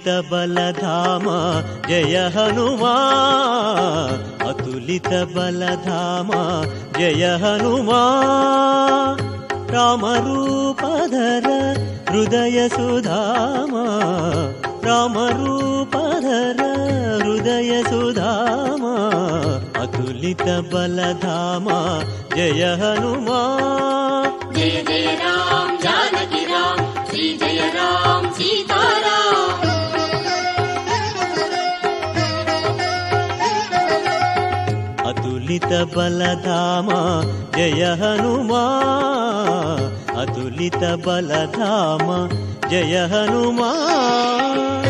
అతులిత బలధామ జయ హనుమాన్ అతులిత బలధామ జయ హనుమాన్ రామరూపధర హృదయ సుధామ రామరూపధర హృదయ సుధామ అతులిత బలధామ జయ హనుమాన్ జయ జయ రామ జానకి రామ శ్రీ జయ రామ సీతారామ అతులిత బలధామ జయ హనుమాన్ అతులిత బలధామ జయ హనుమాన్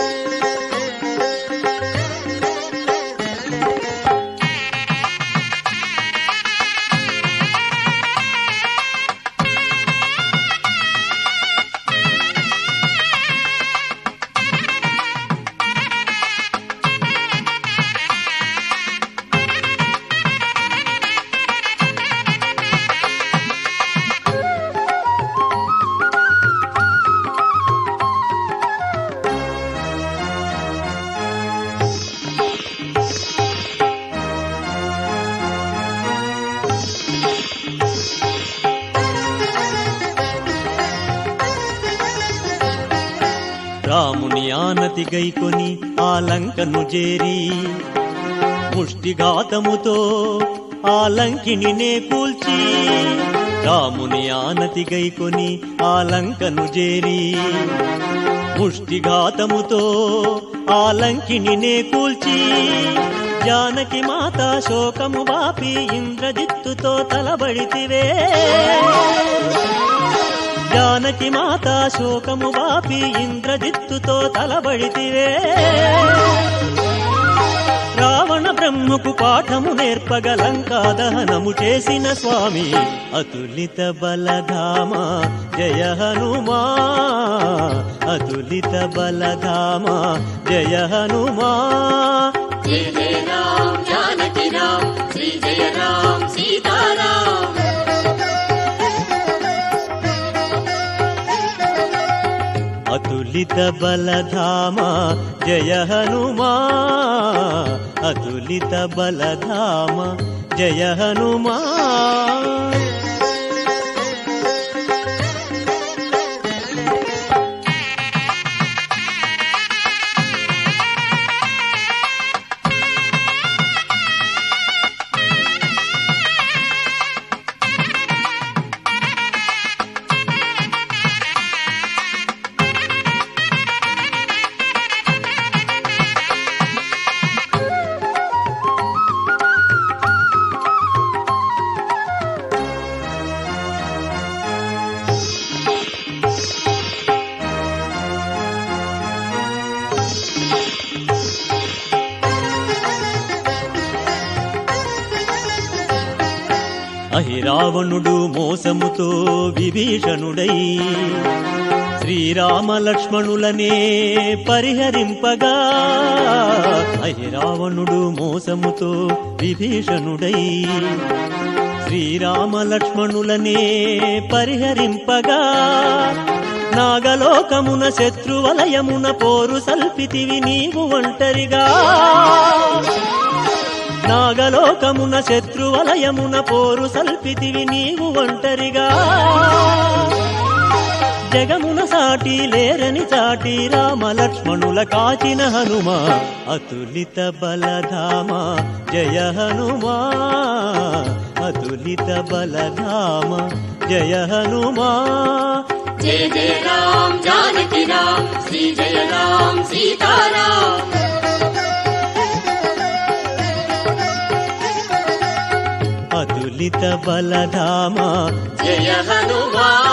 రాముని ఆనతి గైకొని ఆ లంకను చేరి ముష్టిఘాతముతో ఆ లంకిని నే కూల్చి రాముని ఆనతి గైకొని ఆ లంకను చేరి ముష్టిఘాతముతో ఆ లంకిని నే కూల్చి జానకి మాత శోకము బాపి ఇంద్రజిత్తుతో తలబడితివే జానకి మాత శోకము బాపి ఇంద్రజిత్తుతో తలబడితివే రావణ బ్రహ్మకు పాఠము నేర్పగ లంకా దహనము చేసిన స్వామి అతులిత బలధామ జయ హనుమాన్ అతులిత బలధామ జయ హనుమాన్ జయ జయ రామ జానకి రామ శ్రీ జయ రామ సీతారామ అతులిత బలధామ జయ హనుమాన్ అతులిత బలధామ జయ హనుమాన్ అహిరావణుడు మోసముతో విభీషణుడై శ్రీరామ లక్ష్మణులనే పరిహరింపగా అహిరావణుడు మోసముతో విభీషణుడై శ్రీరామ లక్ష్మణులనే పరిహరింపగా నాగలోకమున శత్రువలయమున పోరు సల్పితివి నీవు ఒంటరిగా నాగలోకమున శత్రువలయమున పోరు సల్పితివి నీవు ఒంటరిగా జగమున సాటి లేరని చాటి రామ లక్ష్మణుల కాచిన హనుమ అతులిత బలధామ జయ హనుమాన్ అతులిత బలధామ జయ హనుమాన్ జయ జయ రామ జానకి రామ శ్రీ జయ రామ సీతారామ అతులిత బలధామ జయ హనుమాన్